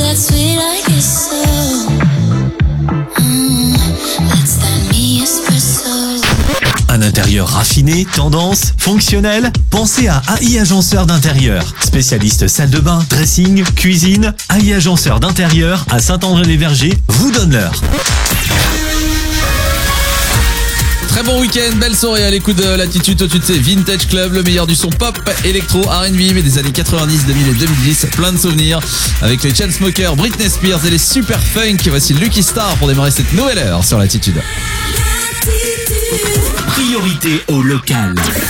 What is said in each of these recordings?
that sweet like it's so. That's that me espresso. Un intérieur raffiné, tendance, fonctionnel? Pensez à AI Agenceur d'intérieur. Spécialiste salle de bain, dressing, cuisine, AI Agenceur d'intérieur à Saint-André-les-Vergers vous donne l'heure. Très bon week-end, belle soirée à l'écoute de Latitude. Tout de suite, c'est Vintage Club, le meilleur du son pop, électro, R&B, mais des années 90, 2000 et 2010. Plein de souvenirs avec les Chainsmokers, Britney Spears et les Super Funk. Voici Lucky Star pour démarrer cette nouvelle heure sur Latitude. Priorité au local.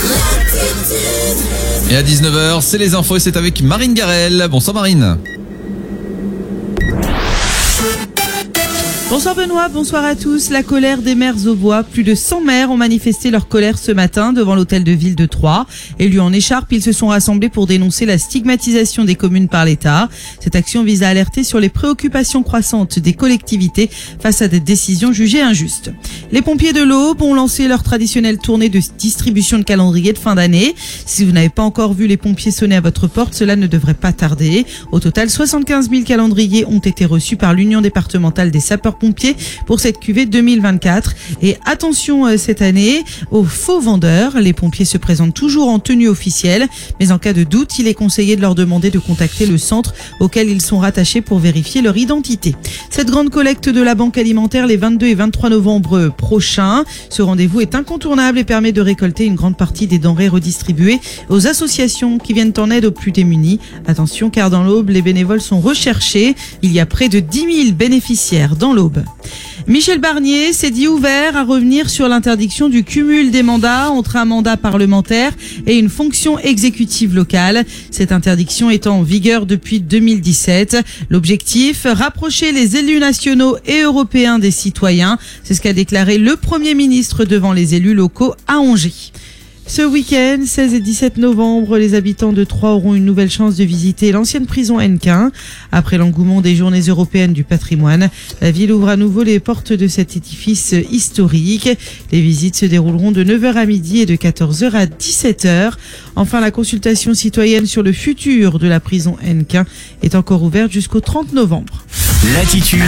Et à 19h, c'est les infos et c'est avec Marine Garel. Bonsoir Marine. Bonsoir Benoît, bonsoir à tous. La colère des maires aubois. Plus de 100 maires ont manifesté leur colère ce matin devant l'hôtel de ville de Troyes. Élus en écharpe, ils se sont rassemblés pour dénoncer la stigmatisation des communes par l'État. Cette action vise à alerter sur les préoccupations croissantes des collectivités face à des décisions jugées injustes. Les pompiers de l'Aube ont lancé leur traditionnelle tournée de distribution de calendrier de fin d'année. Si vous n'avez pas encore vu les pompiers sonner à votre porte, cela ne devrait pas tarder. Au total, 75 000 calendriers ont été reçus par l'Union départementale des sapeurs-pompiers pour cette cuvée 2024. Et attention cette année aux faux vendeurs. Les pompiers se présentent toujours en tenue officielle, mais en cas de doute, il est conseillé de leur demander de contacter le centre auquel ils sont rattachés pour vérifier leur identité. Cette grande collecte de la Banque alimentaire les 22 et 23 novembre prochains. Ce rendez-vous est incontournable et permet de récolter une grande partie des denrées redistribuées aux associations qui viennent en aide aux plus démunis. Attention, car dans l'Aube, les bénévoles sont recherchés. Il y a près de 10 000 bénéficiaires dans l'Aube. Michel Barnier s'est dit ouvert à revenir sur l'interdiction du cumul des mandats entre un mandat parlementaire et une fonction exécutive locale. Cette interdiction est en vigueur depuis 2017. L'objectif, rapprocher les élus nationaux et européens des citoyens. C'est ce qu'a déclaré le Premier ministre devant les élus locaux à Angers. Ce week-end, 16 et 17 novembre, les habitants de Troyes auront une nouvelle chance de visiter l'ancienne prison Hennequin. Après l'engouement des journées européennes du patrimoine, la ville ouvre à nouveau les portes de cet édifice historique. Les visites se dérouleront de 9h à midi et de 14h à 17h. Enfin, la consultation citoyenne sur le futur de la prison Hennequin est encore ouverte jusqu'au 30 novembre. Latitude.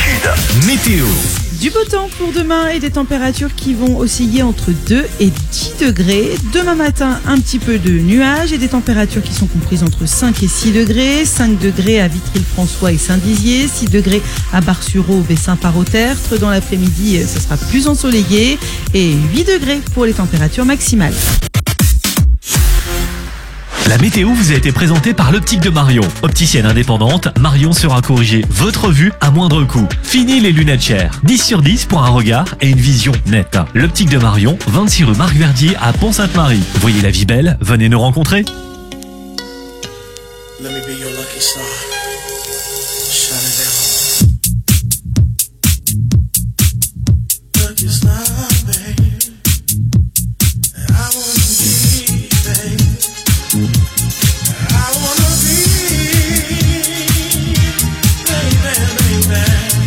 Météo. Du beau temps pour demain et des températures qui vont osciller entre 2 et 10 degrés. Demain matin, un petit peu de nuages et des températures qui sont comprises entre 5 et 6 degrés. 5 degrés à Vitry-le-François et Saint-Dizier, 6 degrés à Bar-sur-Aube et Saint-Parot-Tertre. Dans l'après-midi, ce sera plus ensoleillé et 8 degrés pour les températures maximales. La météo vous a été présentée par l'Optique de Marion. Opticienne indépendante, Marion sera corriger votre vue à moindre coût. Fini les lunettes chères. 10 sur 10 pour un regard et une vision nette. L'Optique de Marion, 26 rue Marc Verdier à Pont-Sainte-Marie. Voyez la vie belle, venez nous rencontrer. Let me be your lucky star. Shine it down. Lucky star, babe. I wanna be, babe. I wanna be, baby.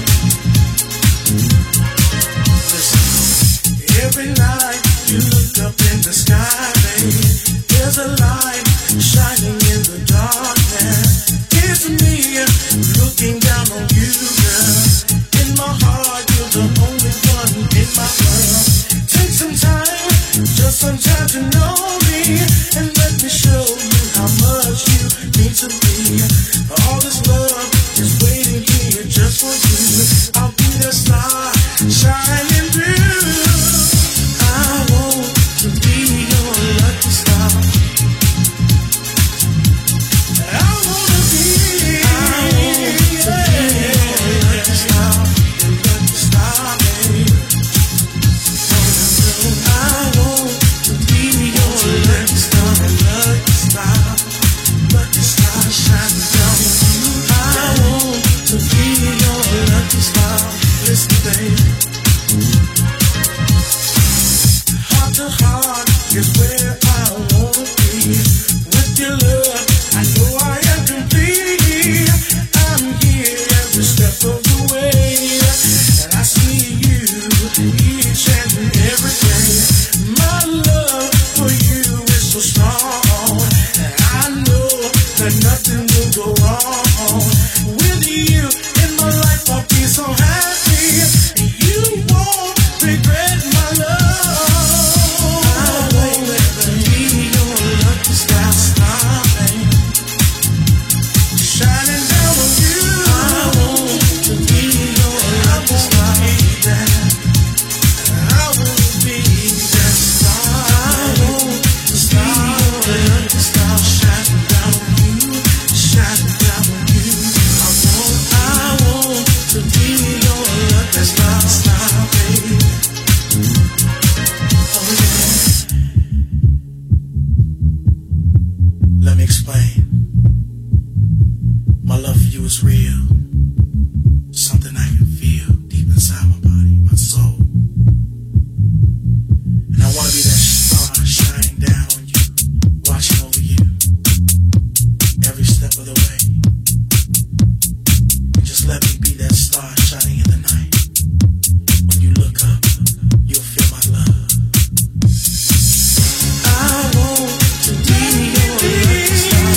Listen, every night you look up in the sky, baby. There's a light shining in the darkness. It's me looking down on you, girl. In my heart, you're the only one in my world. Take some time, just some time to know me, and let me show you how much you mean to me. All this love is waiting here just for you. I'll be the star shining through. I want to be your lucky star. I wanna be your lucky star, baby. I want to be your lucky star, lucky star shining down on you. I want to be your lucky star. Listen, baby. Heart to heart is where I wanna be. With your love, I know I am complete. I'm here every step of the way, and I see you each and every day. My love for you is so strong, and I know that nothing will go wrong with you. Just let me be that star shining in the night. When you look up, you'll feel my love. I want to be your lucky star.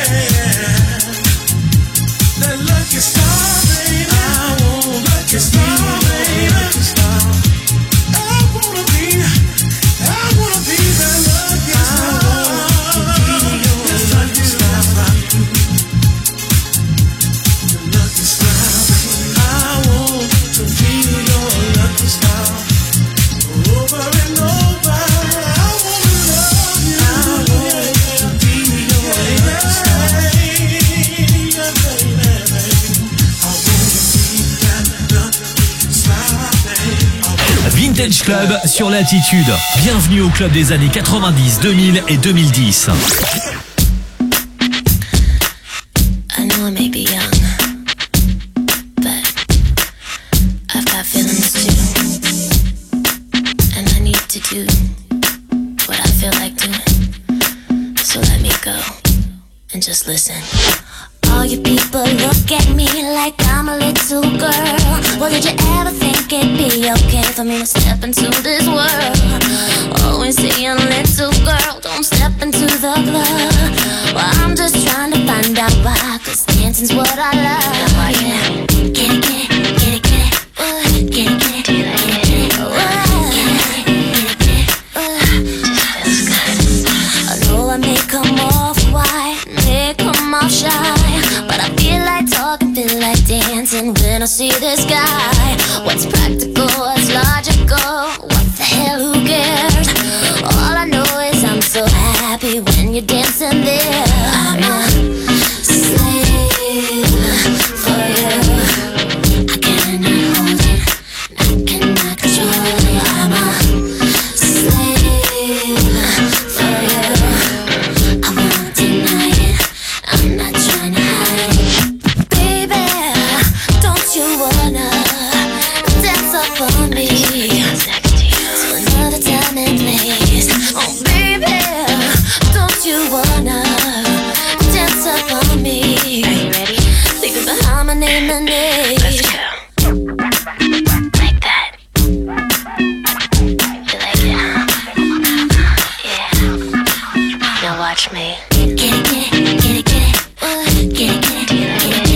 That lucky star, baby. I want lucky star, baby. Lucky star. I wanna be that lucky star. I want to be your lucky star. The lucky star. I want to be your lucky star. Over and over, I wanna love you. I want to be your lucky star. Baby, I wanna be that lucky star, baby. Vintage Club sur Latitude. Bienvenue au club des années 90, 2000 et 2010. I know I may be young, but I've got feelings too. And I need to do what I feel like doing. So let me go and just listen. All you people look at me like I'm a little girl. Well, did you ever think it'd be okay for me to step into this world? Always saying, little girl, don't step into the club. Well, I'm just trying to find out why, 'cause dancing's what I love. Yeah. Get it, get it, get it, get it. Get it, get it, get it, get it. Just feels good. I know I may come off white, may come off shy, but I feel like talking, feel like dancing when I see this guy. What's practical, what's logical, what the hell, who cares? All I know is I'm so happy when you're dancing there. I'm a slave for you. I cannot hold it, I cannot control it. I'm a slave for you. I won't deny it, I'm not trying to hide it. Baby, don't you wanna dance up on me to another time and place? Oh baby, don't you wanna dance up on me? Are you ready? Leave it behind my name and age. Let's go. Like that. You like it, huh? Yeah. Now watch me. Get it, get it, get it, get it. Get it, get it, get it, get it.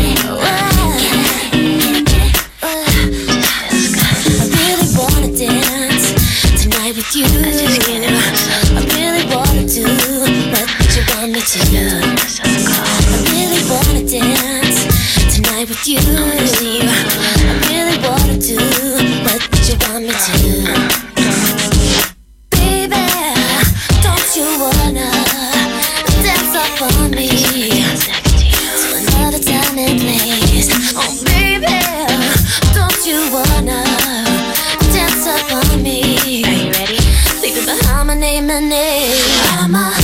I really wanna dance tonight with you. I really wanna do what you want me to do. I really wanna dance tonight with you. I really wanna do what you want me to do. Baby, don't you wanna dance up on me to another time and place? Oh baby, don't you wanna dance up on me? Are you ready? Leave it behind my name and age. I'm a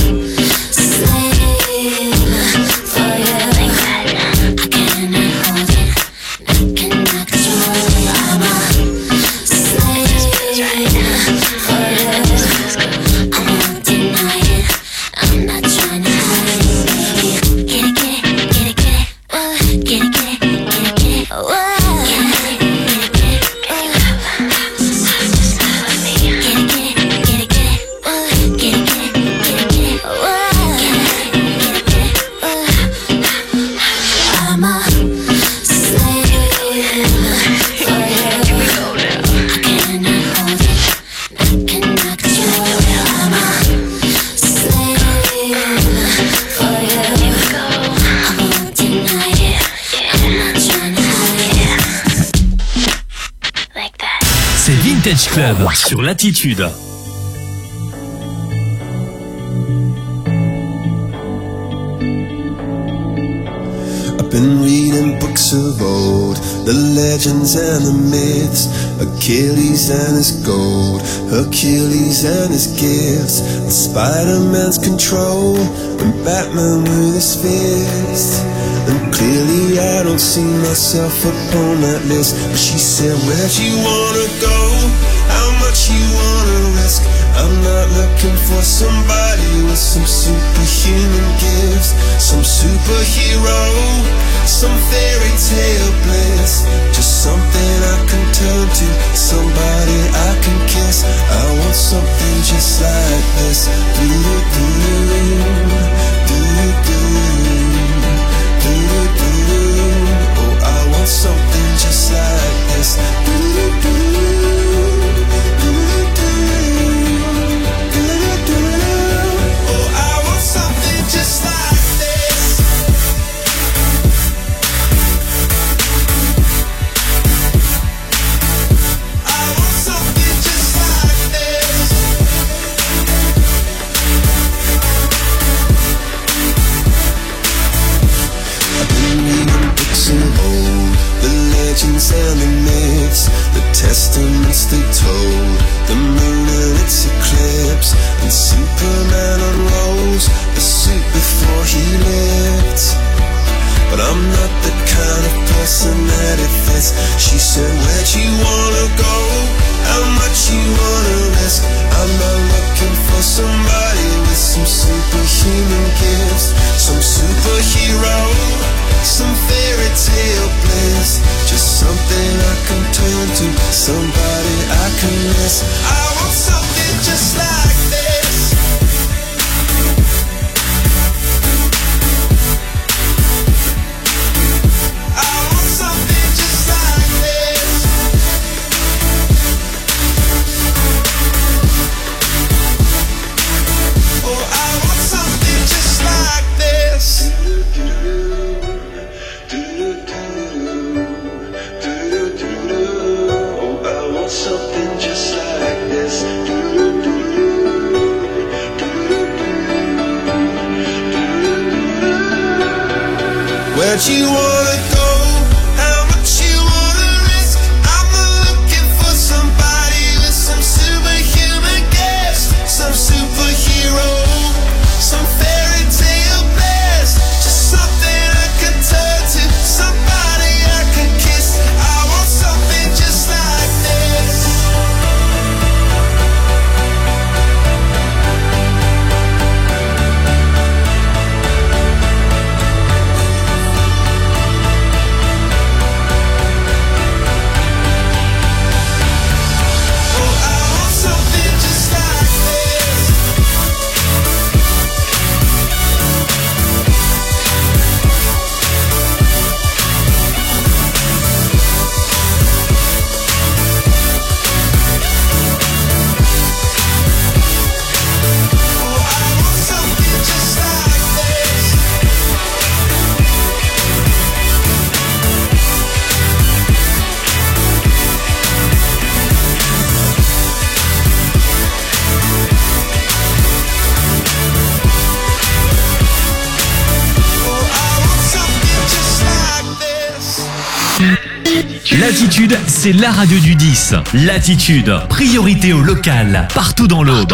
slave for you. Like that. I cannot hold it, I cannot control it. I'm a slave for you. I won't deny it, I'm not trying to hide it. Get it, get it, get it, get it. Get it, get it, get it, get it. I'm a slave for you. I cannot hold it, I cannot control it. I'm a slave for you. I won't deny it, I'm not trying to hide it. Like that. C'est Vintage Club sur Latitude. I've been reading books of old, the legends and the myths, Achilles and his gold, Hercules and his gifts, and Spider-Man's control, and Batman with his fist. And clearly I don't see myself upon that list. But she said, where'd you wanna go? How much you wanna risk? I'm not looking for somebody with some superhuman gifts, some superhero, some fairy tale bliss. something I can turn to, somebody I can kiss. I want something just like this. Oh, I want something just like this. Oh, I want something just like this. I want something just like this. I've been reading books of old, the legends and the myths, the testaments they told, the moon and its eclipse, and Superman unrolls a suit before he lived. But I'm not the kind of person that it fits. She said, where'd you wanna go? How much you wanna risk? I'm not looking for somebody with some superhuman gifts, some superhero, some fairy tale bliss. Just something I can turn to, somebody I can miss. I want something just like this. I want something just like this. Oh, I want something just like this. Oh, I want something just like this. Where'd you wanna go? How much you wanna risk? I'm not looking for somebody with some superhuman gifts, some superhero, some fairy tale bliss. Just something I can turn to, somebody I can kiss. I want something just like this. Oh, I want something just like this. Oh, I want something just like this. Oh, I want something just like this. Latitude, c'est la radio du 10. Latitude, priorité au local, partout dans l'Aube.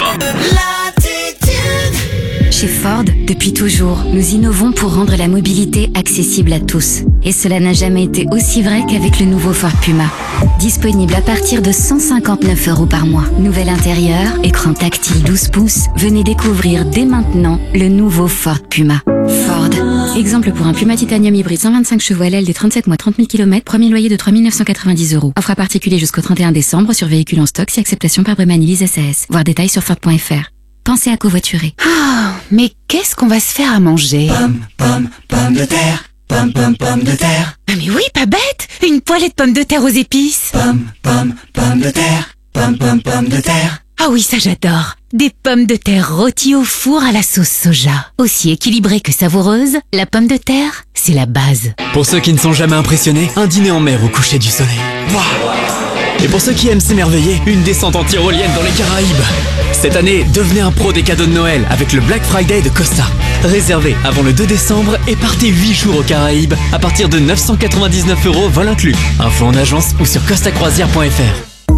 Chez Ford, depuis toujours, nous innovons pour rendre la mobilité accessible à tous. Et cela n'a jamais été aussi vrai qu'avec le nouveau Ford Puma. Disponible à partir de 159 € par mois. Nouvel intérieur, écran tactile 12 pouces, venez découvrir dès maintenant le nouveau Ford Puma. Ford. Exemple pour un Puma Titanium hybride 125 chevaux à l'aile des 37 mois 30 000 km, premier loyer de 3 990 €. Offre à particulier jusqu'au 31 décembre sur véhicule en stock si acceptation par Breman Lease SAS. Voir détails sur Ford.fr. Pensez à covoiturer. Ah, mais qu'est-ce qu'on va se faire à manger? Pomme de terre, pomme de terre. Ah mais oui, pas bête! Une poêlée de pommes de terre aux épices. Pomme de terre, pomme de terre. Ah oui, ça j'adore. Des pommes de terre rôties au four à la sauce soja. Aussi équilibrée que savoureuse, la pomme de terre, c'est la base. Pour ceux qui ne sont jamais impressionnés, un dîner en mer au coucher du soleil. Waouh! Et pour ceux qui aiment s'émerveiller, une descente en tyrolienne dans les Caraïbes. Cette année, devenez un pro des cadeaux de Noël avec le Black Friday de Costa. Réservez avant le 2 décembre et partez 8 jours aux Caraïbes à partir de 999 € vol inclus. Info en agence ou sur costacroisière.fr.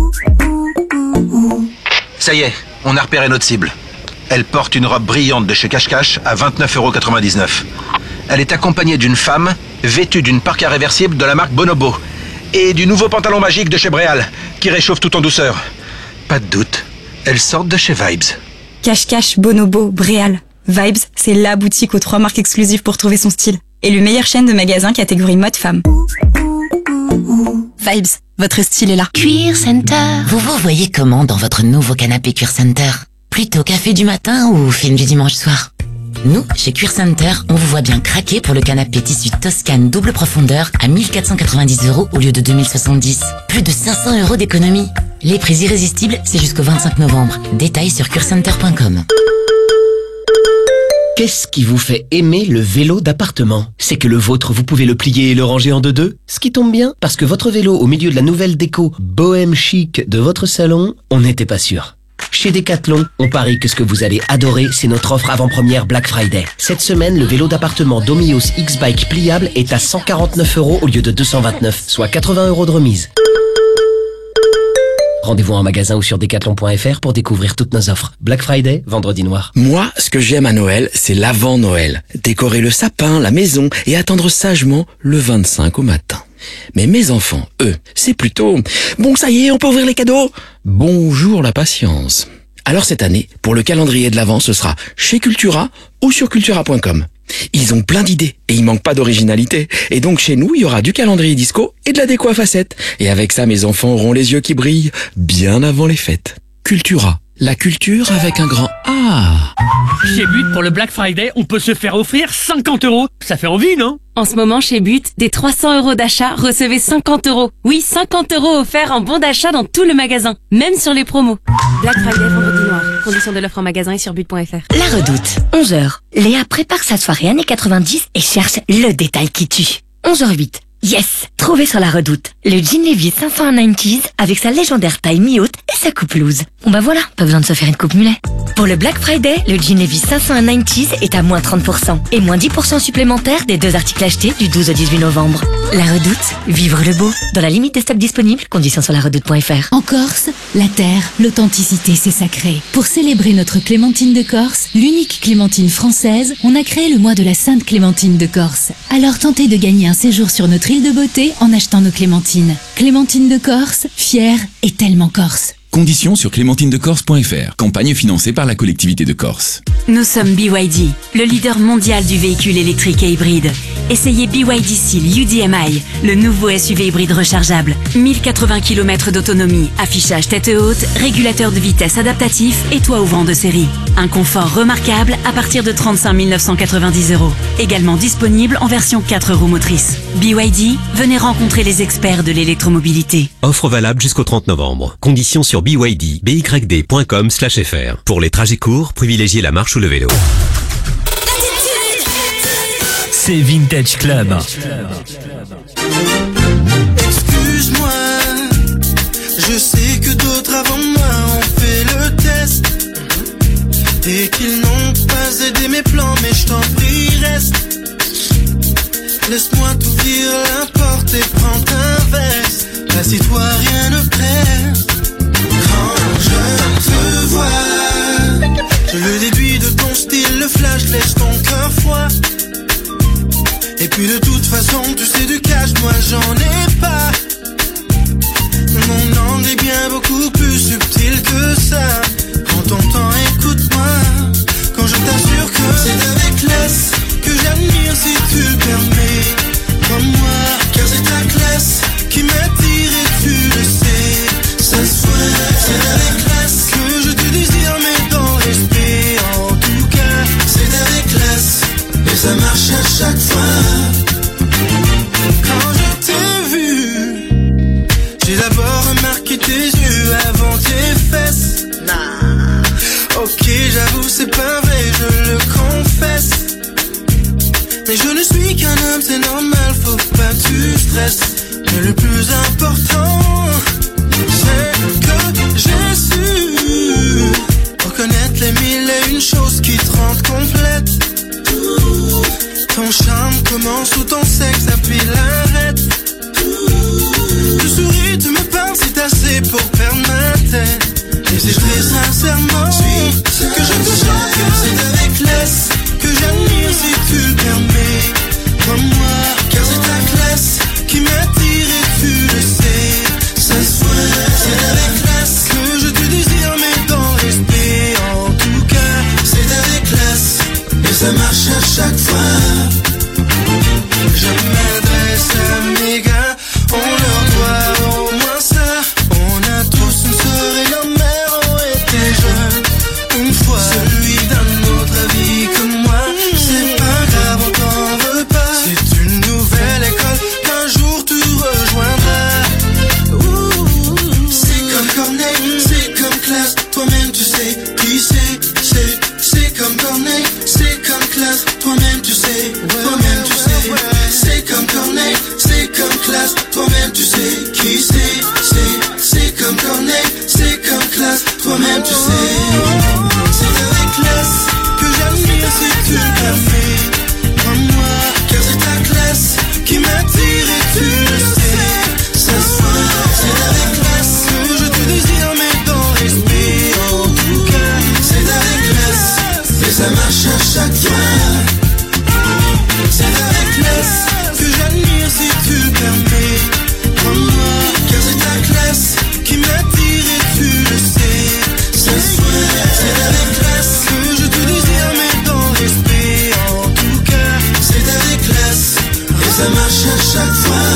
Ça y est, on a repéré notre cible. Elle porte une robe brillante de chez Cache Cache à 29,99 €. Elle est accompagnée d'une femme vêtue d'une parka réversible de la marque Bonobo et du nouveau pantalon magique de chez Bréal qui réchauffe tout en douceur. Pas de doute, elles sortent de chez Vibes. Cache Cache, Bonobo, Bréal. Vibes, c'est la boutique aux 3 marques exclusives pour trouver son style. Et le meilleur chaîne de magasins catégorie mode femme. Vibes, votre style est là. Cuir Center. Vous vous voyez comment dans votre nouveau canapé Cuir Center? Plutôt café du matin ou film du dimanche soir? Nous, chez Cuir Center, on vous voit bien craquer pour le canapé tissu Toscane double profondeur à 1490 € au lieu de 2070. Plus de 500 € d'économie. Les prix irrésistibles, c'est jusqu'au 25 novembre. Détails sur cuircenter.com. Qu'est-ce qui vous fait aimer le vélo d'appartement? C'est que le vôtre, vous pouvez le plier et le ranger en deux. Ce qui tombe bien, parce que votre vélo au milieu de la nouvelle déco bohème chic de votre salon, on n'était pas sûr. Chez Decathlon, on parie que ce que vous allez adorer, c'est notre offre avant-première Black Friday. Cette semaine, le vélo d'appartement Domios X-Bike pliable est à 149 € au lieu de 229, soit 80 € de remise. Rendez-vous en magasin ou sur decathlon.fr pour découvrir toutes nos offres. Black Friday, vendredi noir. Moi, ce que j'aime à Noël, c'est l'avant Noël. Décorer le sapin, la maison et attendre sagement le 25 au matin. Mais mes enfants, eux, c'est plutôt « Bon, ça y est, on peut ouvrir les cadeaux !» Bonjour la patience. Alors cette année, pour le calendrier de l'Avent, ce sera chez Cultura ou sur cultura.com. Ils ont plein d'idées et il manque pas d'originalité. Et donc chez nous, il y aura du calendrier disco et de la déco à facettes. Et avec ça, mes enfants auront les yeux qui brillent bien avant les fêtes. Cultura, la culture avec un grand A. Chez But, pour le Black Friday, on peut se faire offrir 50 €. Ça fait envie, non? En ce moment, chez But, des 300 € d'achat, recevez 50 €. Oui, 50 € offerts en bon d'achat dans tout le magasin, même sur les promos. Black Friday, vendredi noir. Conditions de l'offre en magasin et sur but.fr. La Redoute, 11h. Léa prépare sa soirée années 90 et cherche le détail qui tue. 11h08. Yes! Trouvez sur La Redoute le jean Levi's 590s avec sa légendaire taille mi-haute et sa coupe loose. Bon bah voilà, pas besoin de se faire une coupe mulet. Pour le Black Friday, le jean Levi's 590s est à moins 30% et moins 10% supplémentaires des 2 articles achetés du 12 au 18 novembre. La Redoute, vivre le beau. Dans la limite des stocks disponibles, conditions sur laredoute.fr. En Corse, la terre, l'authenticité, c'est sacré. Pour célébrer notre Clémentine de Corse, l'unique Clémentine française, on a créé le mois de la Sainte Clémentine de Corse. Alors tentez de gagner un séjour sur notre île de beauté en achetant nos clémentines. Clémentine de Corse, fière et tellement corse. Conditions sur clémentinedecorse.fr. Campagne financée par la collectivité de Corse. Nous sommes BYD, le leader mondial du véhicule électrique et hybride. Essayez BYD Seal UDMI, le nouveau SUV hybride rechargeable. 1080 km d'autonomie, affichage tête haute, régulateur de vitesse adaptatif et toit ouvrant de série. Un confort remarquable à partir de 35 990 €. Également disponible en version 4 roues motrices. BYD, venez rencontrer les experts de l'électromobilité. Offre valable jusqu'au 30 novembre. Conditions sur byd.com/fr. Pour les trajets courts, privilégiez la marche ou le vélo. C'est Vintage Club. Excuse-moi, je sais que d'autres avant moi ont fait le test et qu'ils n'ont pas aidé mes plans, mais je t'en prie, reste. Laisse-moi t'ouvrir la porte et prends un verre. Assieds-toi, rien ne presse. Quand je te vois, je le déduis de ton style, le flash laisse ton cœur froid. Et puis de toute façon, tu sais du cash, moi j'en ai pas. Mon angle est bien beaucoup plus subtil que ça. Prends ton temps, écoute-moi. Quand je t'assure que c'est avec laisse que j'admire si tu le permets. Comme moi, car c'est ta classe qui m'attire et tu le sais. Ça se voit, c'est avec classe que je te désire, mais dans l'esprit. En tout cas, c'est avec classe et ça marche à chaque fois. Quand je t'ai vu, j'ai d'abord remarqué tes yeux avant tes fesses. Ok, j'avoue, c'est pas vrai, je le confesse. Mais je ne suis qu'un homme, c'est normal, faut pas que tu stresses. Mais le plus important, c'est que j'ai su reconnaître les 1001 choses qui te rendent complète. Ton charme commence où ton sexe appuie l'arrête. Tu souris, tu me parles, c'est assez pour perdre ma tête. Et c'est très sincèrement que je te chante. C'est avec laisse que j'admire si tu le permets. Comme moi, car c'est ta classe qui m'attire et tu le sais. toi-même tu sais. C'est avec classe que j'admire si tu le permets. Prends-moi, car c'est ta classe qui m'attire et tu le sais. Ce soir, c'est avec classe que je te désire, mais dans l'esprit. En tout cas, c'est avec classe et ça marche à chaque fois. C'est avec classe que j'admire si tu le permets. Prends-moi, car c'est ta classe qui m'attire et tu le sais. Ce soir, c'est avec classe que je te désire, mais dans l'esprit. En tout cas, c'est avec classe et ça marche à chaque fois.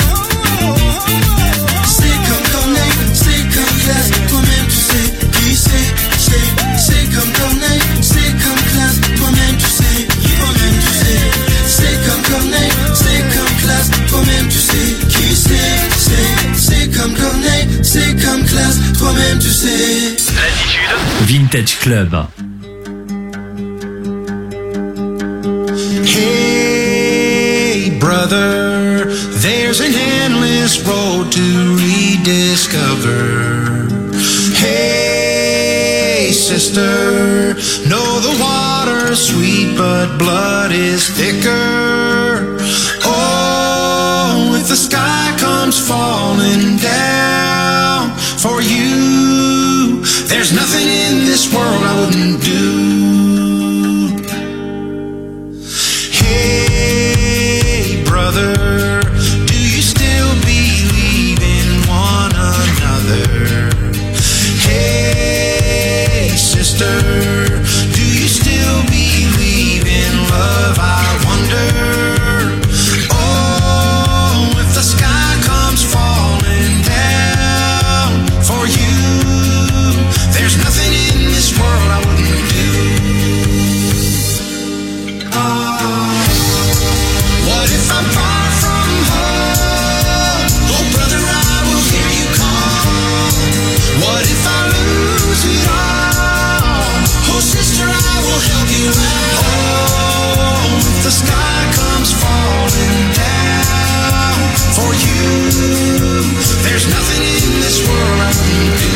C'est comme Corneille, c'est comme classe. Toi-même tu sais qui c'est comme Corneille, c'est comme classe. Toi-même tu sais, toi-même tu sais. C'est comme Corneille, c'est comme classe. Toi-même tu sais qui c'est comme Corneille, c'est comme classe. Toi-même tu sais. Vintage Club. Hey brother, there's an endless road to rediscover. Hey sister, know the water's sweet but blood is thicker. Oh, if the sky comes falling down for you, there's nothing in this world I wouldn't do. Hey brother, do you still believe in one another? Hey sister, do you still believe in love? I wonder. Oh, if the sky comes falling down for you, there's nothing in this world I wouldn't do. What if I'm far from home? Oh brother, I will hear you call. What if I lose it all? Oh sister, I will help you out. Oh, if the sky comes falling down for you, there's nothing in this world I wouldn't do.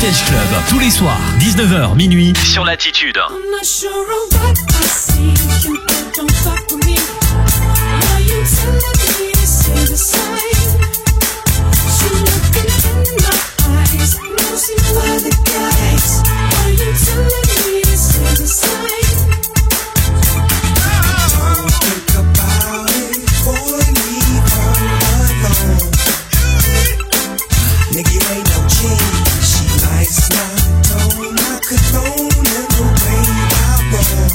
Vintage Club, tous les soirs, 19h, minuit, sur Latitude. I'm not sure of what I see. Cupid, don't fuck with me. Are you telling me to see the sign? She looking in my eyes, nosy by the guys. Are you telling me to see the sign? Don't think about it, boy, leave her alone. Nigga, you ain't no king. She likes my tone, my cologne, and the way I roll.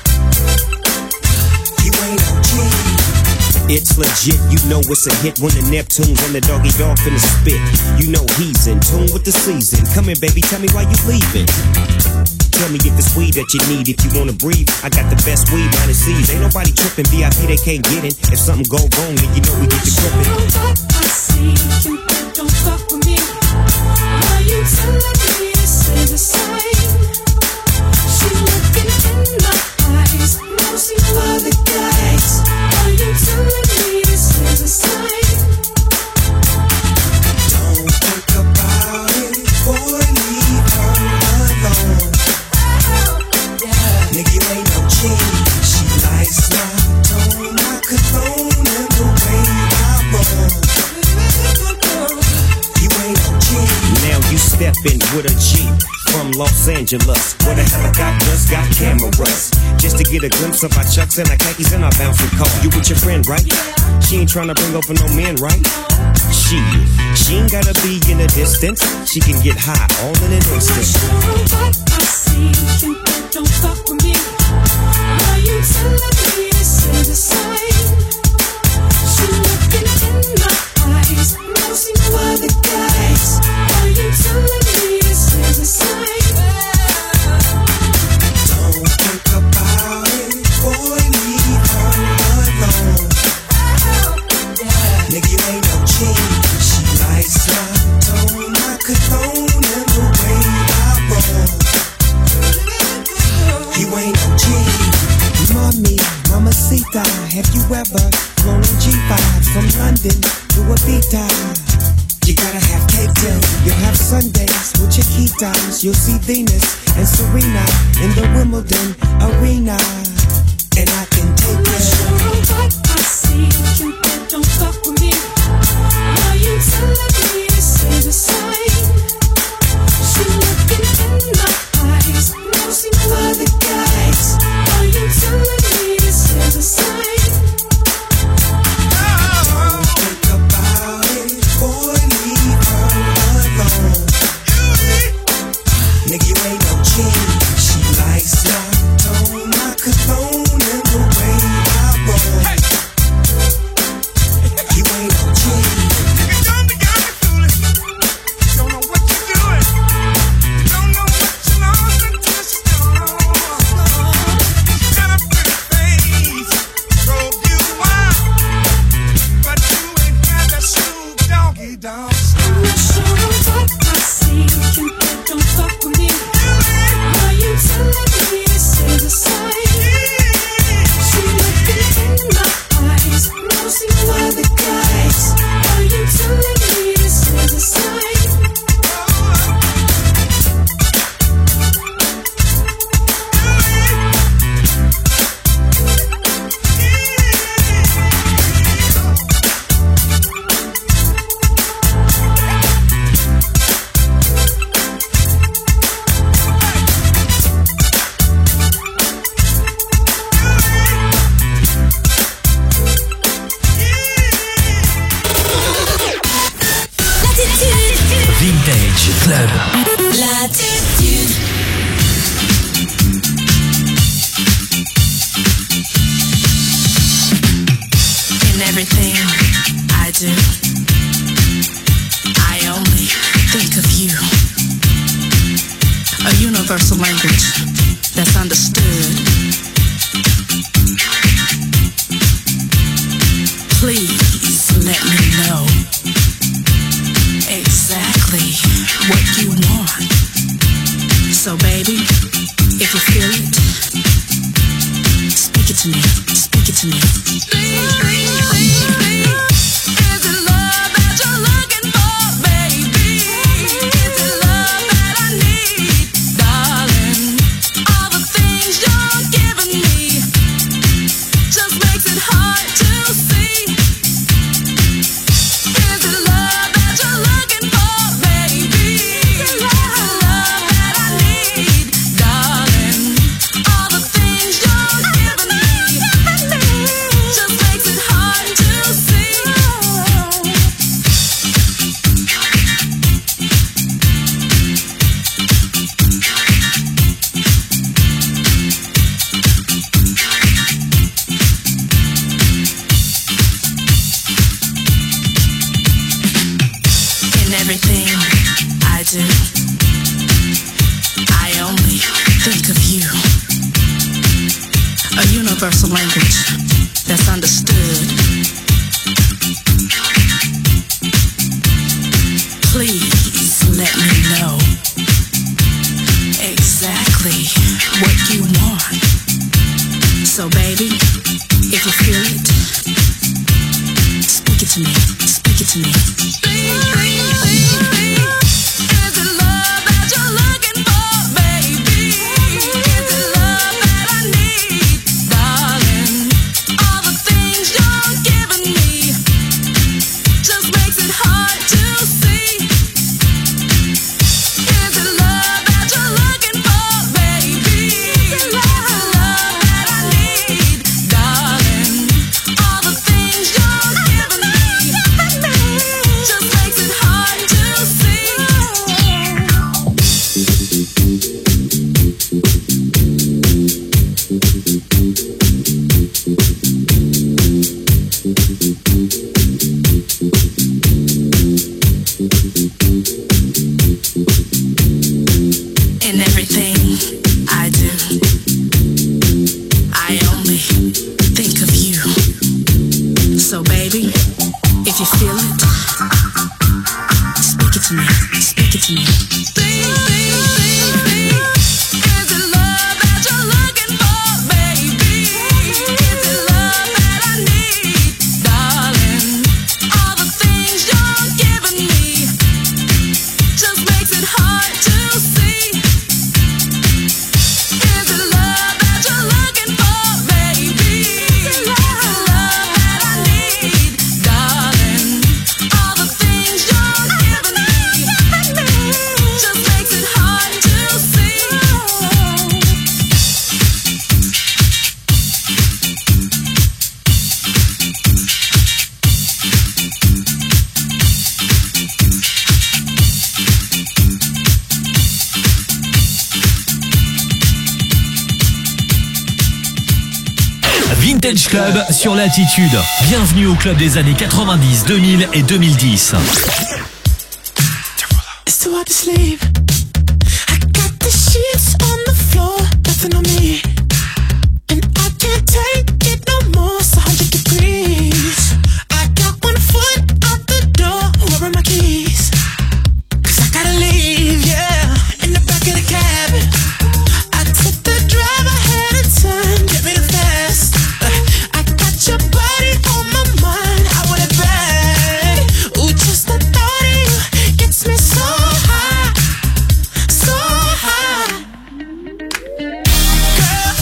You ain't no king. It's legit, you know it's a hit when the Neptunes and the doggy dog finna spit. You know he's in tune with the season. Come in, baby, tell me why you leaving. Tell me if it's weed that you need, if you wanna breathe. I got the best weed, minus C's. Ain't nobody tripping, VIP they can't get in. If something go wrong, then you know we get the gripping. I see, Cupid, don't fuck with me. Are you telling me to see the sign? She looking in my eyes, nosy by the guys. Are you telling me to see the sign? Don't think about it, boy, leave her alone. Nigga, you ain't no king. She likes my tone, my cologne, and the way I roll. You ain't no king. Now you stepping with a G from Los Angeles, where the helicopters got cameras, just to get a glimpse of our chucks and our khakis and our bouncing car. You with your friend, right? She ain't trying to bring over no men, right? She ain't gotta be in a distance. She can get high all in an instant. I see, Cupid, don't fuck with me. Are you telling me to see the sign? She looking in my eyes, nosy by the guys. Are you telling me to see the sign? Don't think about it, boy, leave her alone. Nigga, you ain't no king. She likes my tone, my cologne, and the way I roll. You ain't no king. Mommy, mamacita, have you ever flown in G5 from London to Ibiza? You gotta have cake till you'll have Sundays with your key times. You'll see Venus and Serena in the Wimbledon arena, and I can take it. I see, Cupid, don't fuck with me. Are you telling me to see the sign? She looking in my eyes, nosy by the guys. Are you telling me to see the sign? Don't think about it, boy, leave her alone. Nigga, you ain't no king. She likes my tone, my cologne, and the way I roll. You ain't no king. Don't know what you're doing. Don't know what you're doing. Got a pretty face, drove you wild, but you ain't got that Snoop Doggy Dogg style. I'm not sure what I see. Cupid, don't fuck with me. Are you telling me to see the sign? She looking in my eyes, nosy by the guys. Are you telling me to see the sign? Vintage Club. Latitude. In everything I do, I only think of you. A universal language that's understood. Please let me know exactly what you want. So baby, if you feel it, speak it to me, speak it to me. Is it love that you're looking for, baby? Is it love that I universal language that's understood. Please let me know exactly what you want. So baby, if you feel it, speak it to me, speak it to me. Is it love that you're looking for, baby? Is it love that I need, darling? All the things you're giving me just makes it hard to see. Is it love that you're looking for, baby? Is it love that I need, darling? All the things you're giving me just makes it hard to see. In everything I do, I only think of you. So baby, if you feel it, speak it to me, speak it to me. Is it love that you're looking for, baby? Is it love that I need, darling? All the things you're giving me just makes it hard to see. Is it love that you're looking for, baby? Is it love that I need, darling? All the things you're giving me just makes it hard to see. Vintage Club sur Latitude. Bienvenue au club des années 90, 2000 et 2010. It's too hard to sleep. I got the sheets on the floor, nothing on me. And I can't take it no more, it's 100 degrees. I got one foot out the door, where are my keys? 'Cause I gotta leave, yeah, in the back of the cab. I took the drive ahead of time, get me the fast. I got your body on my mind, I want it bad. Ooh, just the thought of you gets me so high, so high. Girl,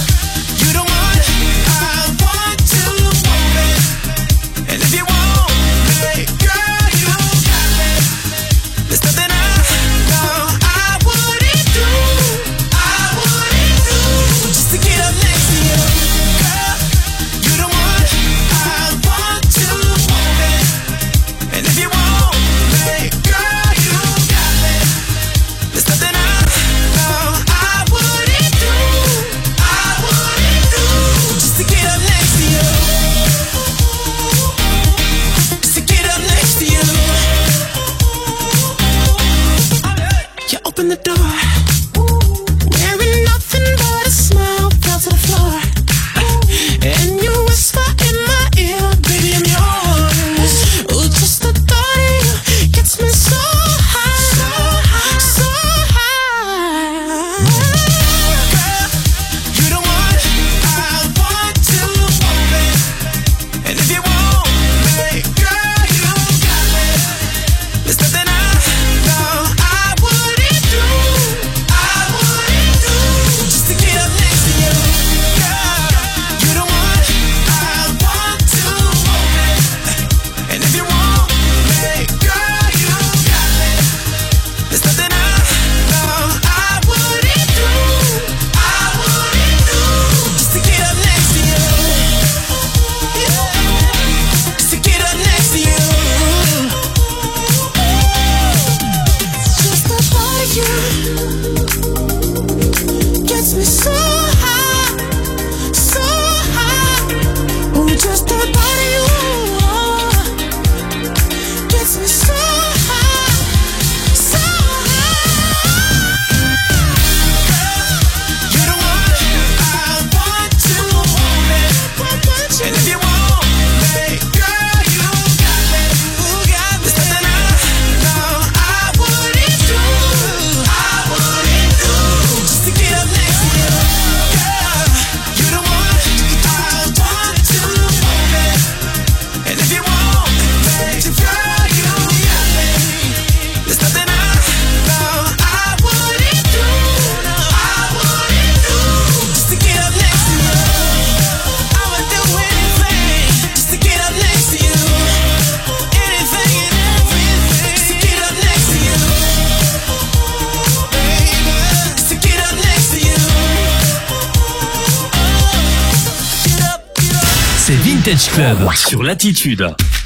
Vintage Club sur Latitude.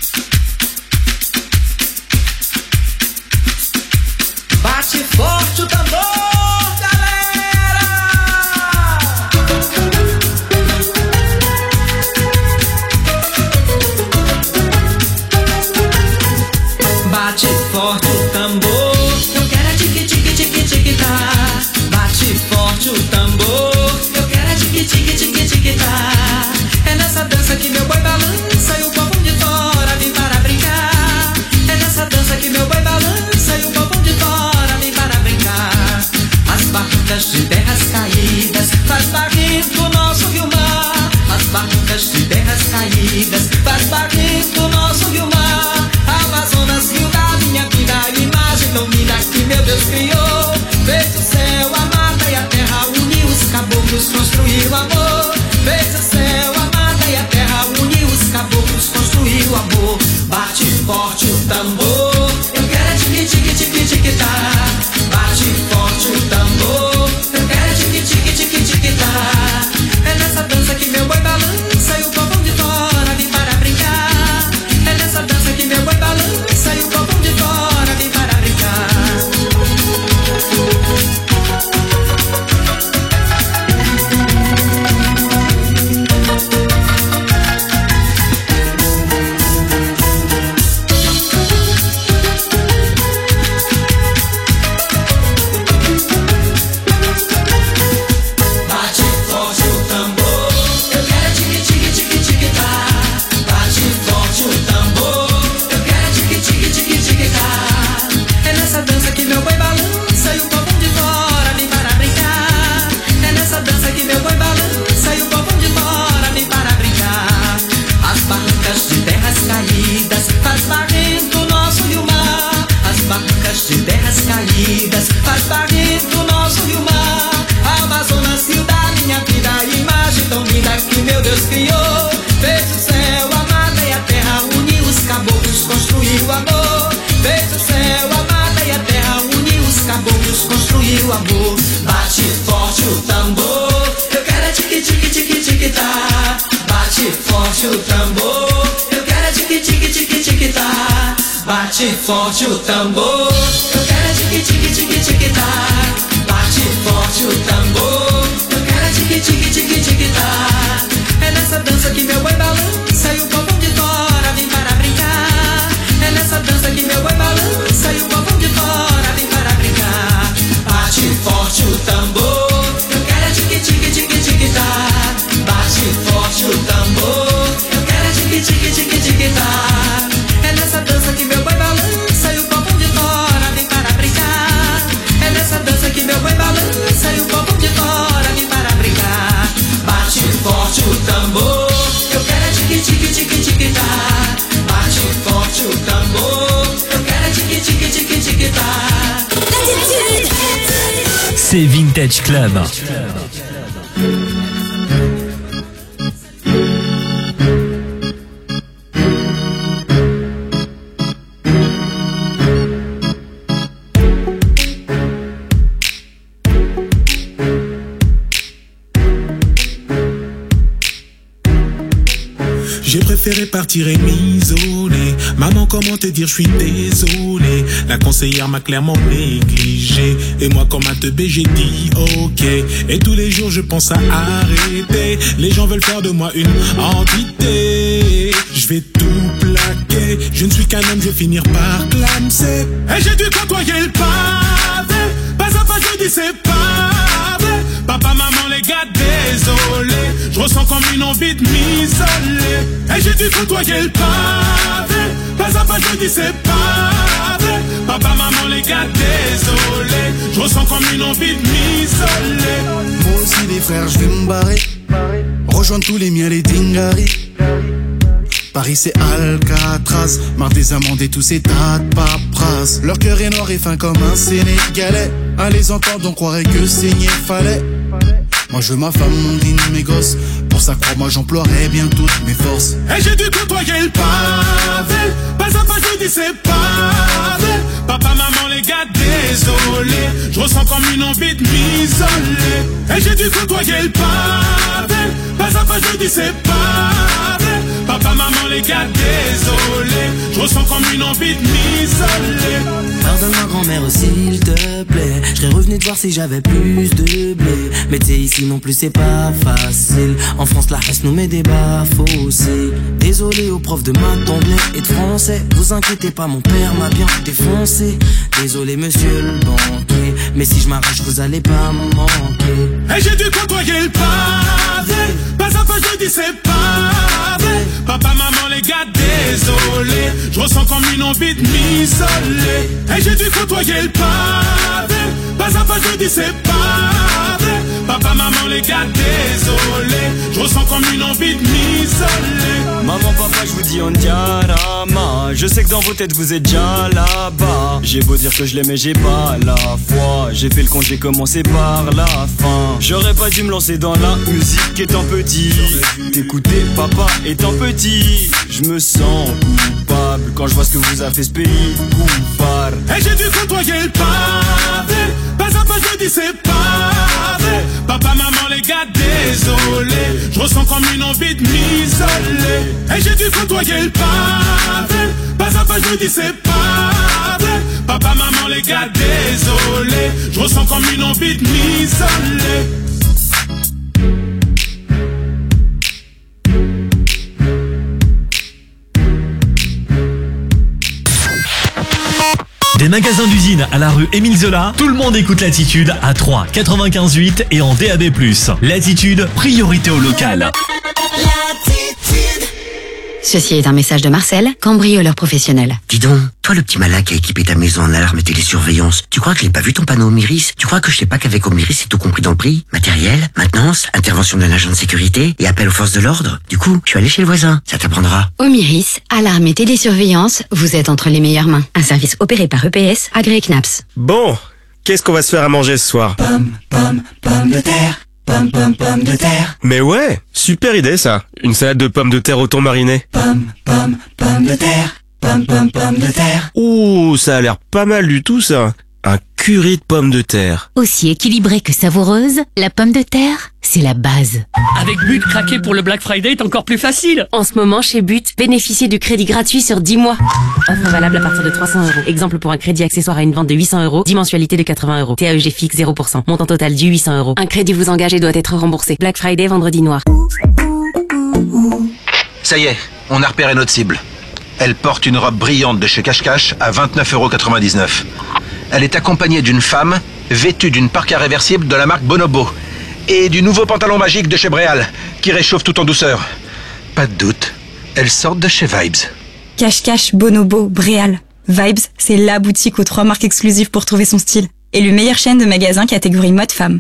Bate forte o tambor, galera! Bate forte o tambor, eu quero é tique tique tique tique tá. Bate forte o tambor, eu quero é tique tique tique tique tá. É nessa dança que meu boi balança e o povo de fora vem para brincar. É nessa dança que meu boi balança e o povo de fora vem para brincar. As barcas de terras caídas faz barrento o nosso rio-mar. As barcas de terras caídas faz barrento o nosso rio-mar. Amazonas, rio da minha vida, imagem tão linda que meu Deus criou. Fez o céu, a mata e a terra, uniu os caboclos, construiu amor. Fez o céu, a mata e a terra, uniu os caboclos, construiu amor. Bate forte o tambor, eu quero é tique tique tique tique tá. Bate forte o tambor, eu quero é tique tique tique tique tá. É nessa dança que meu boi balança e o povo de fora vem para brincar. É nessa dança que meu boi balança e o povo de fora vem para brincar. Bate forte o tambor, eu quero é tique tique tique tique tá. Bate forte o tambor, eu quero é tique tique tique tique tá. É nessa dança que meu boi balança e o povo de fora vem para brincar. É nessa dança que meu boi balança e o povo de fora vem para brincar. As barcas de terras caídas faz barrento o nosso rio-mar. As barcas de terras caídas faz barrento o nosso rio-mar. Amazonas, rio da minha vida, imagem tão linda que meu Deus criou. Fez o céu, a mata e a terra, uniu os caboclos, construiu amor. Fez o céu, a mata e a terra, uniu os caboclos, construiu amor. Bate forte o tambor, eu quero é tique tique tique tique tá. Bate forte o tambor, eu quero é tique tique tique tique tá. Bate forte o tambor, eu quero é tique tique tique tique tá. Bate forte o tambor, eu quero é tique tique tique tique tá. É nessa dança que meu boi balança e o povo de fora vem para brincar. É nessa dança que meu boi balança e o povo de fora vem para brincar. Bate forte o tambor, eu quero é tique tique tique tique tá. Bate forte o tambor, eu quero é tique tique tique tique tá. É nessa dança que meu boi balança e o povo de fora vem para brincar. É nessa dança que meu boi balança e o povo de fora vem para brincar. Bate forte o tambor, eu quero é tique tique tique tique tá. Bate forte o tambor, eu quero é tique tique tique tique tá. C'est Vintage Club. J'ai préféré partir et m'isoler. Maman, comment te dire, je suis désolé. La conseillère m'a clairement négligé. Et moi, comme un teubé, j'ai dit ok. Et tous les jours, je pense à arrêter. Les gens veulent faire de moi une entité. Je vais tout plaquer. Je ne suis qu'un homme, je vais finir par clamser. Et j'ai dû côtoyer le pavé. Pas à pas, je dis c'est pas vrai. Papa, maman, les gars, désolé. Je ressens comme une envie de m'isoler. Et j'ai dû côtoyer le pavé. Pas à pas, je dis c'est pas vrai. Papa, maman, les gars, désolé. Je ressens comme une envie de m'isoler. Moi aussi, les frères, je vais me barrer. Rejoindre tous les miens, les dingaris. Paris c'est Alcatraz, marre des amendes et tous ces tas de paperasses. Leur cœur est noir et fin comme un Sénégalais. À les entendre on croirait que saigner fallait. Moi je veux ma femme, mon dîner, mes gosses. Pour ça crois-moi j'emploierai bien toutes mes forces. Et j'ai dû côtoyer le pavé. Pas à pas je dis c'est pas vrai. Papa, maman, les gars, désolé. Je ressens comme une envie de m'isoler. Et j'ai dû côtoyer le pavé. Pas à pas je dis c'est pas vrai. les gars, désolé. Je ressens comme une envie de m'isoler. Pardonne-moi grand-mère s'il te plaît. Je serais revenu te voir si j'avais plus de blé. Mais t'es ici non plus c'est pas facile. En France la haine nous met des bas-fossés. Désolé aux profs de maths, d'anglais et de français. Vous inquiétez pas, mon père m'a bien défoncé. Désolé monsieur le banquier, mais si je m'arrache vous allez pas me manquer. Et j'ai dû côtoyer le pavé. Pas à pas je dis c'est pavé. Papa, maman, les gars, désolé. Je ressens comme une envie de m'isoler. Et j'ai dû côtoyer le pavé. Pas à pas je dis c'est pavé. Papa, maman, les gars, désolé. Je ressens comme une envie de m'isoler. Maman, papa, je vous dis on diarama. Je sais que dans vos têtes vous êtes déjà là-bas. J'ai beau dire que je l'aimais, j'ai pas la foi. J'ai fait le con, j'ai commencé par la fin. J'aurais pas dû me lancer dans la musique étant petit. T'écouter papa étant petit. Je me sens coupable quand je vois ce que vous a fait ce pays coupable. Et j'ai dû côtoyer le pavé. Pas à pas je dis c'est pavé. Papa, maman, les gars, désolé. Je ressens comme une envie de m'isoler. Et j'ai dû côtoyer le pavé. Pas à pas je dis c'est pavé. Papa, maman, les gars, désolé. Je ressens comme une envie de m'isoler. Des magasins d'usine à la rue Émile Zola, tout le monde écoute Latitude à 3, 95.8 et en DAB+. Latitude, priorité au local. Ceci est un message de Marcel, cambrioleur professionnel. Dis donc, toi le petit malin qui a équipé ta maison en alarme et télésurveillance, tu crois que je n'ai pas vu ton panneau Omiris? Tu crois que je sais pas qu'avec Omiris c'est tout compris dans le prix? Matériel, maintenance, intervention d'un agent de sécurité et appel aux forces de l'ordre? Du coup, je suis allé chez le voisin, ça t'apprendra. Omiris, alarme et télésurveillance, vous êtes entre les meilleures mains. Un service opéré par EPS, agréé CNAPS. Bon, qu'est-ce qu'on va se faire à manger ce soir? Pomme de terre. Pomme de terre. Mais ouais, super idée ça. Une salade de pommes de terre au thon mariné. Pomme de terre. Pomme de terre. Ouh, ça a l'air pas mal du tout ça. Un curry de pommes de terre. Aussi équilibrée que savoureuse, la pomme de terre, c'est la base. Avec But, craquer pour le Black Friday est encore plus facile. En ce moment, chez But, bénéficiez du crédit gratuit sur 10 mois. Offre valable à partir de 300 €. Exemple pour un crédit accessoire à une vente de 800 €, 10 mensualités de 80 €. TAEG fixe 0%. Montant total dû 800 €. Un crédit vous engage et doit être remboursé. Black Friday, vendredi noir. Ça y est, on a repéré notre cible. Elle porte une robe brillante de chez Cash Cash à 29,99 €. Elle est accompagnée d'une femme vêtue d'une parka réversible de la marque Bonobo et du nouveau pantalon magique de chez Bréal qui réchauffe tout en douceur. Pas de doute, elles sortent de chez Vibes. Cache, Bonobo, Bréal. Vibes, c'est la boutique aux 3 marques exclusives pour trouver son style. Et le meilleur chaîne de magasins catégorie mode femme.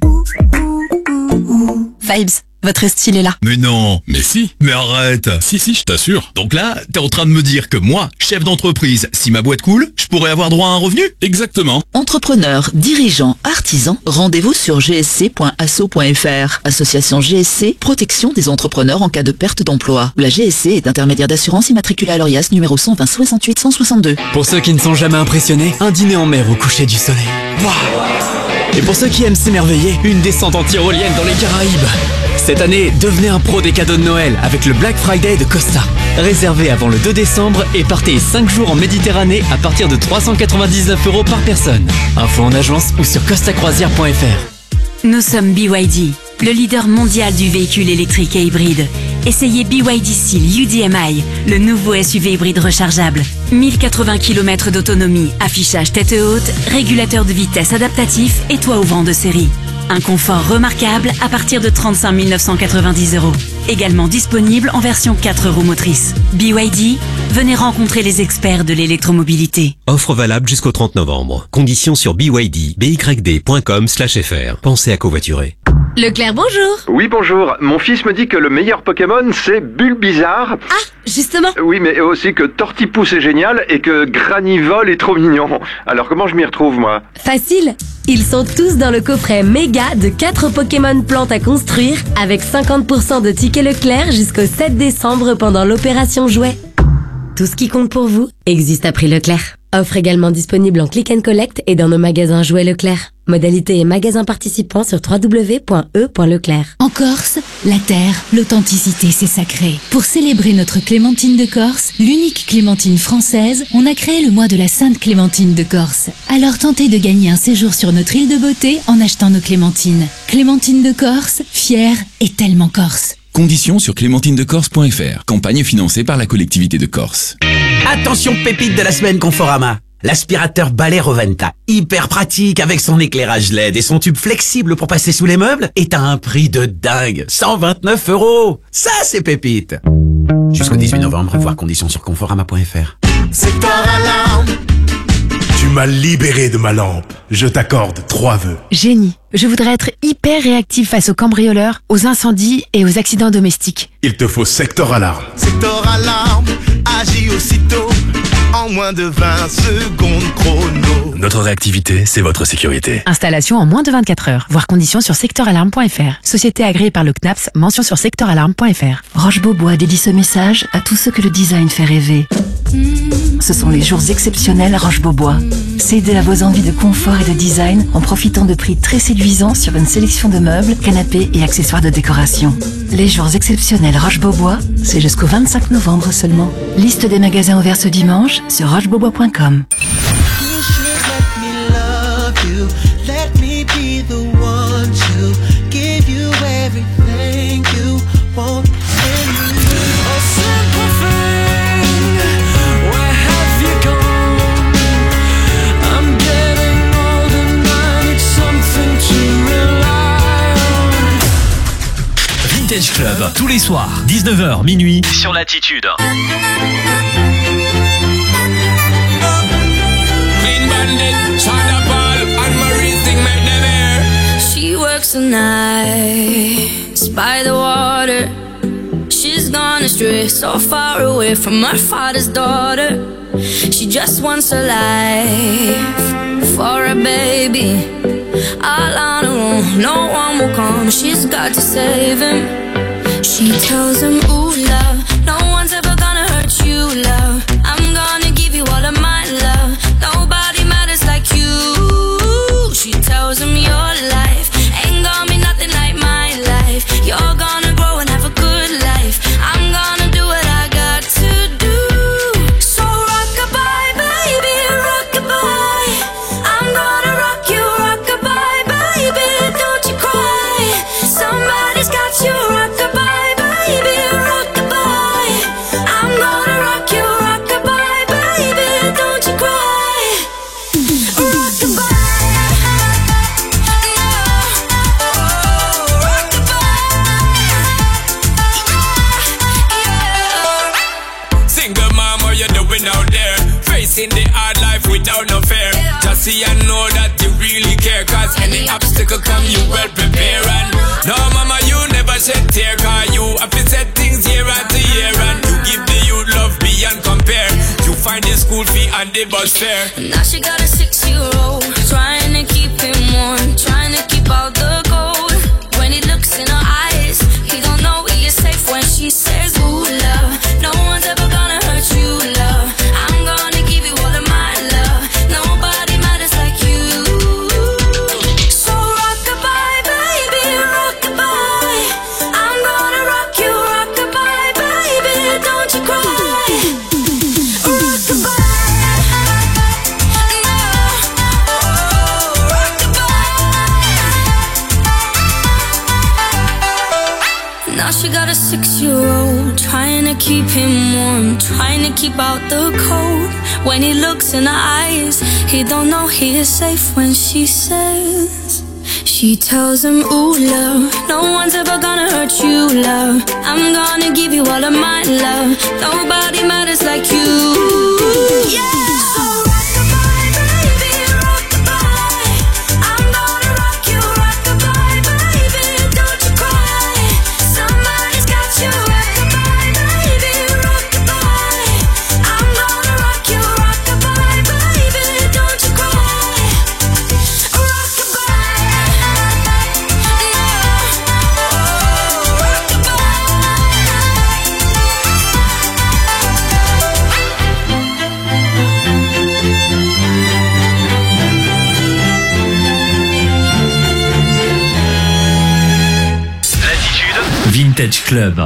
Vibes, votre style est là. Mais non, mais si, mais arrête. Si, je t'assure. Donc là, t'es en train de me dire que moi, chef d'entreprise, si ma boîte coule, je pourrais avoir droit à un revenu? Exactement. Entrepreneurs, dirigeants, artisans, rendez-vous sur gsc.asso.fr. Association GSC, protection des entrepreneurs en cas de perte d'emploi. La GSC est intermédiaire d'assurance immatriculée à l'ORIAS numéro 120 68 162. Pour ceux qui ne sont jamais impressionnés, un dîner en mer au coucher du soleil. Waouh! Et pour ceux qui aiment s'émerveiller, une descente en tyrolienne dans les Caraïbes. Cette année, devenez un pro des cadeaux de Noël avec le Black Friday de Costa. Réservez avant le 2 décembre et partez 5 jours en Méditerranée à partir de 399 € par personne. Info en agence ou sur costacroisière.fr. Nous sommes BYD, le leader mondial du véhicule électrique et hybride. Essayez BYD Seal UDMI, le nouveau SUV hybride rechargeable. 1080 km d'autonomie, affichage tête haute, régulateur de vitesse adaptatif et toit ouvrant de série. Un confort remarquable à partir de 35 990 €. Également disponible en version 4 roues motrices. BYD, venez rencontrer les experts de l'électromobilité. Offre valable jusqu'au 30 novembre. Conditions sur byd.com/fr. Pensez à covoiturer. Leclerc, bonjour. Oui, bonjour. Mon fils me dit que le meilleur Pokémon, c'est Bulbizarre. Ah, justement. Oui, mais aussi que Tortipousse est génial et que Granivol est trop mignon. Alors comment je m'y retrouve, moi? Facile. Ils sont tous dans le coffret méga de 4 Pokémon plantes à construire avec 50% de tickets Leclerc jusqu'au 7 décembre pendant l'opération Jouet. Tout ce qui compte pour vous existe à prix Leclerc. Offre également disponible en click and collect et dans nos magasins Jouets Leclerc. Modalité et magasin participant sur www.e.leclerc. En Corse, la terre, l'authenticité, c'est sacré. Pour célébrer notre Clémentine de Corse, l'unique Clémentine française, on a créé le mois de la Sainte Clémentine de Corse. Alors tentez de gagner un séjour sur notre île de beauté en achetant nos clémentines. Clémentine de Corse, fière et tellement corse. Conditions sur clémentinedecorse.fr. Campagne financée par la collectivité de Corse. Attention pépite de la semaine Conforama. L'aspirateur balai Roventa, hyper pratique avec son éclairage LED et son tube flexible pour passer sous les meubles, est à un prix de dingue, 129 €. Ça, c'est pépite. Jusqu'au 18 novembre, voir conditions sur conforama.fr. Secteur Alarme. Tu m'as libéré de ma lampe. Je t'accorde 3 vœux. Génie. Je voudrais être hyper réactif face aux cambrioleurs, aux incendies et aux accidents domestiques. Il te faut Secteur Alarme. Secteur Alarme, agis aussitôt. En moins de 20 secondes chrono. Notre réactivité, c'est votre sécurité. Installation en moins de 24 heures. Voir conditions sur secteuralarme.fr. Société agréée par le CNAPS, mention sur secteuralarme.fr. Roche-Beaubois dédie ce message à tous ceux que le design fait rêver. Ce sont les jours exceptionnels Roche-Beaubois. Cédez à vos envies de confort et de design en profitant de prix très séduisants sur une sélection de meubles, canapés et accessoires de décoration. Les jours exceptionnels Roche-Beaubois, c'est jusqu'au 25 novembre seulement. Liste des magasins ouverts ce dimanche sur rochebeaubois.com. Vintage Club, tous les soirs, 19h, minuit, sur Latitude. She works the nights by the water. She's gone astray, so far away from her father's daughter. She just wants a life for a baby. All on her own, no one will come. She's got to save him. She tells him, ooh, love, no one's ever gonna hurt you, love. I'm gonna give you all of my love. Nobody matters like you. She tells him your life ain't gonna be nothing like my life. You're gonna grow and have a good life. I'm gonna do what I got to do. So rock-a-bye, baby, rock-a-bye. I'm gonna rock you, rock-a-bye, baby, don't you cry. Somebody's got you, rock-a-bye, baby, rock-a-bye. I'm gonna rock you, rock-a-bye, baby, don't you cry. Rock-a-bye. Single mom, what you doing out there? Facing the hard life without no fear. Just see and know that you really care. Cause any obstacle come, you well prepare. And no mama, you never shed tear. Cause you have to set things year after year. And you give the youth love beyond compare. You find the school fee and the bus fare. Now she got a 6-year-old, trying to keep him warm, trying to keep out the cold. When he looks in her eyes, he don't know he is safe when she says, ooh, love, no one's ever gonna hurt you, love. I'm gonna give you all of my love. Nobody matters like you. So rock-a-bye, baby, rock-a-bye. I'm gonna rock you, rock-a-bye, baby, don't you cry. Rock-a-bye. Now she got a 6-year-old, trying to keep him warm, trying to keep out the cold. When he looks in her eyes, he don't know he is safe when she says. She tells him, ooh, love, no one's ever gonna hurt you, love. I'm gonna give you all of my love. Nobody matters like you. Yeah. Club.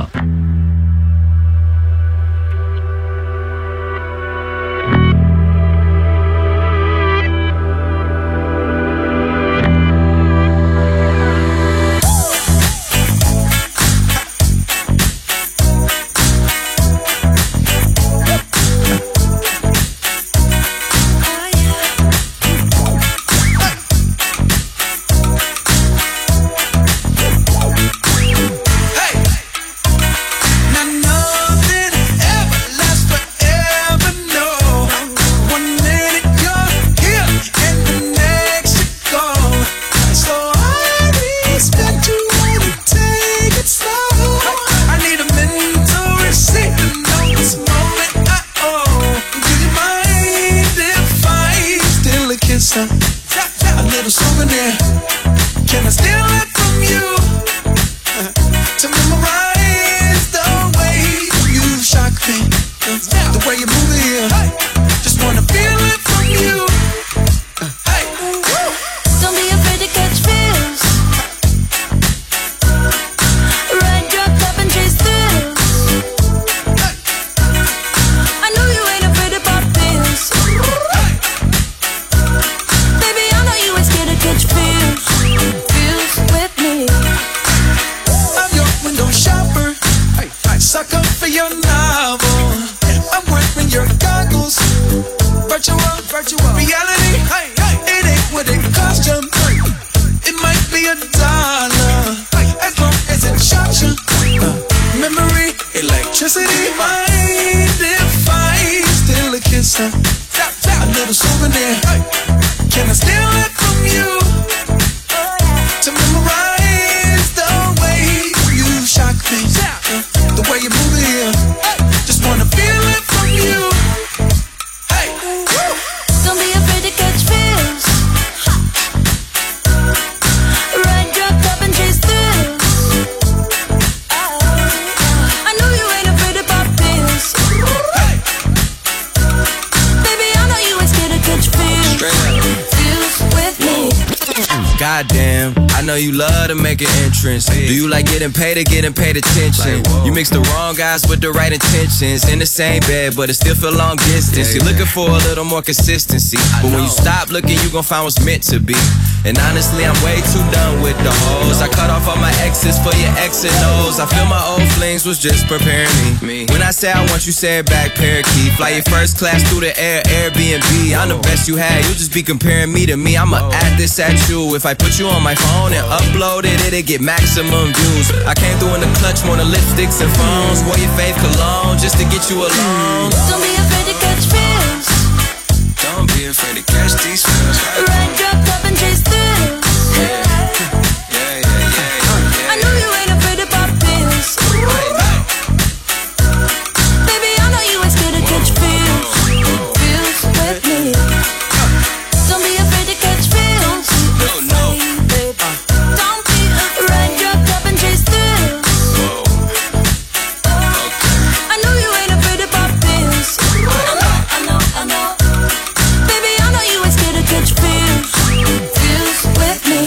A little souvenir. Can I steal it from you? To memorize the way you shock me, the way you move it here. Just wanna feel it from you. Hey. Don't be afraid to catch feels. Ride your cup and chase thrills. I know you ain't afraid to pop pills. Baby, I know you ain't scared to catch feels. Feels with me. I'm your window shopper. Sucker for your novel. I'm wearing your goggles. Virtual reality. It ain't what it cost you. It might be $1 as long as it shocks you. Memory, electricity. Mind if I steal a kiss? A little souvenir. Can I steal it from you? To memorize the way you shock me, the way you move it here. Just wanna feel it from you. Hey. Don't be afraid to catch feels. Ride your cup and chase thrills. I know you ain't afraid to pop pills. Baby, I know you ain't scared to catch feels. Feels with me. Goddamn, I know you love to make an entrance. Do you like getting paid or getting paid attention? You mix the wrong guys with the right intentions. In the same bed, but it still feel long distance. You're looking for a little more consistency, but when you stop looking, you gon' find what's meant to be. And honestly, I'm way too done with the hoes. I cut off all my exes for your X and O's. I feel my old flings was just preparing me. When I say I want you, say it back, parakeet. Fly your first class through the air, Airbnb. I'm the best you had, you'll just be comparing me to me. I'ma add this at you. If I put you on my phone and upload it, it'll get maximum views. I came through in the clutch, more than lipsticks and phones. Wore your fave cologne just to get you alone. Don't be afraid to catch feels. Don't be afraid to catch these feels. Ride your cup and chase thrills. I know you ain't afraid to pop pills. Baby, I know you ain't scared to catch feels. Feels with me. Don't be afraid to catch feels. No. Don't be afraid. Ride your cup and chase thrills. I know you ain't afraid to pop pills. I know. Baby, I know you ain't scared to catch feels. Feels with me.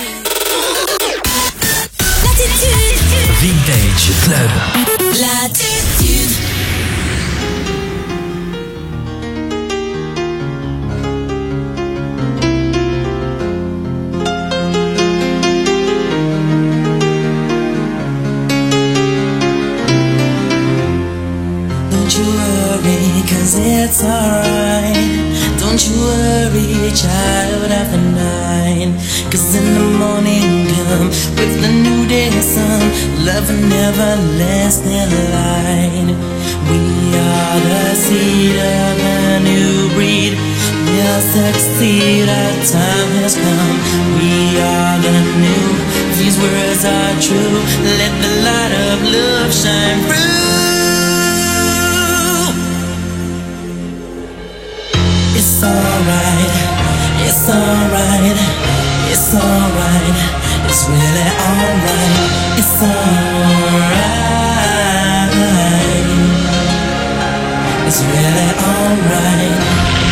Latitude. Vintage Club. Latitude. Don't you worry, 'cause it's alright. Don't you worry, child of the night. 'Cause in the morning come with the new day sun, love and everlasting light. We are the seed of a new breed. We'll succeed, our time has come. We are the new, these words are true. Let the light of love shine through. It's alright, it's alright, it's alright, it's really alright, it's alright, it's really alright.